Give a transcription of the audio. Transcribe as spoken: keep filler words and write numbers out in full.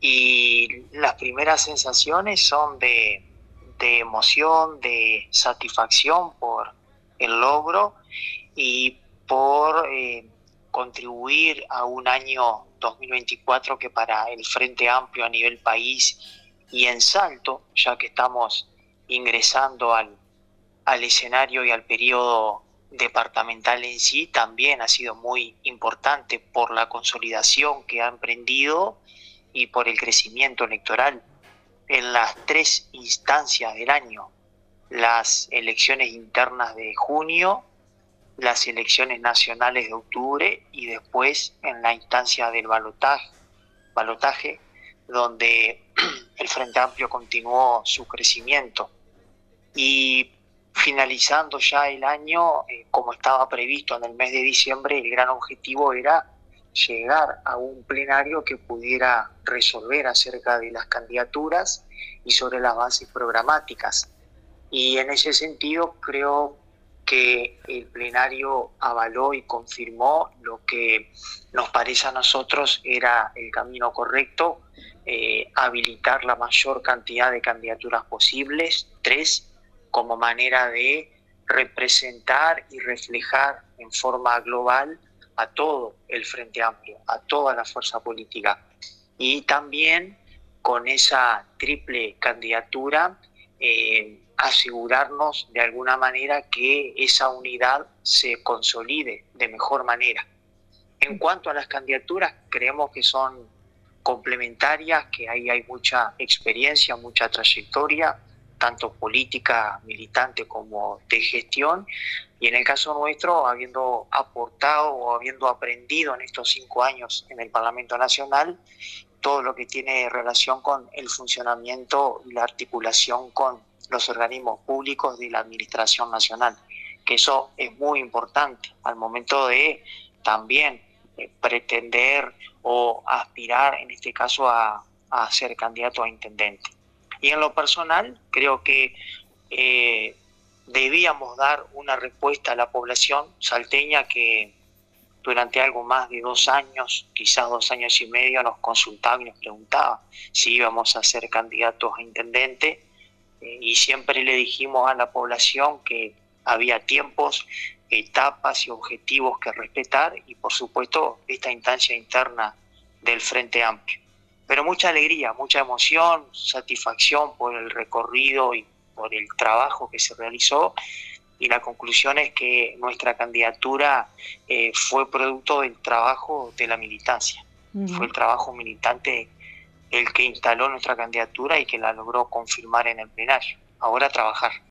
y las primeras sensaciones son de, de emoción, de satisfacción por el logro y por eh, contribuir a un año dos mil veinticuatro que para el Frente Amplio a nivel país y en Salto, ya que estamos ingresando al, al escenario y al periodo departamental en sí, también ha sido muy importante por la consolidación que ha emprendido y por el crecimiento electoral en las tres instancias del año: las elecciones internas de junio, las elecciones nacionales de octubre y después en la instancia del balotaje, balotaje donde el Frente Amplio continuó su crecimiento. Y finalizando ya el año, eh, como estaba previsto en el mes de diciembre, el gran objetivo era llegar a un plenario que pudiera resolver acerca de las candidaturas y sobre las bases programáticas. Y en ese sentido creo que el plenario avaló y confirmó lo que nos parece a nosotros era el camino correcto: eh, habilitar la mayor cantidad de candidaturas posibles, tres, como manera de representar y reflejar en forma global a todo el Frente Amplio, a toda la fuerza política. Y también con esa triple candidatura, eh, asegurarnos de alguna manera que esa unidad se consolide de mejor manera. En cuanto a las candidaturas, creemos que son complementarias, que ahí hay mucha experiencia, mucha trayectoria, tanto política, militante como de gestión, y en el caso nuestro, habiendo aportado o habiendo aprendido en estos cinco años en el Parlamento Nacional, todo lo que tiene relación con el funcionamiento y la articulación con los organismos públicos de la Administración Nacional, que eso es muy importante al momento de también eh, pretender o aspirar, en este caso, a, a ser candidato a intendente. Y en lo personal, creo que eh, debíamos dar una respuesta a la población salteña que durante algo más de dos años, quizás dos años y medio, nos consultaba y nos preguntaba si íbamos a ser candidatos a intendente, eh, y siempre le dijimos a la población que había tiempos, etapas y objetivos que respetar, y por supuesto esta instancia interna del Frente Amplio. Pero mucha alegría, mucha emoción, satisfacción por el recorrido y por el trabajo que se realizó, y la conclusión es que nuestra candidatura eh, fue producto del trabajo de la militancia. Uh-huh. Fue el trabajo militante el que instaló nuestra candidatura y que la logró confirmar en el plenario. Ahora a trabajar.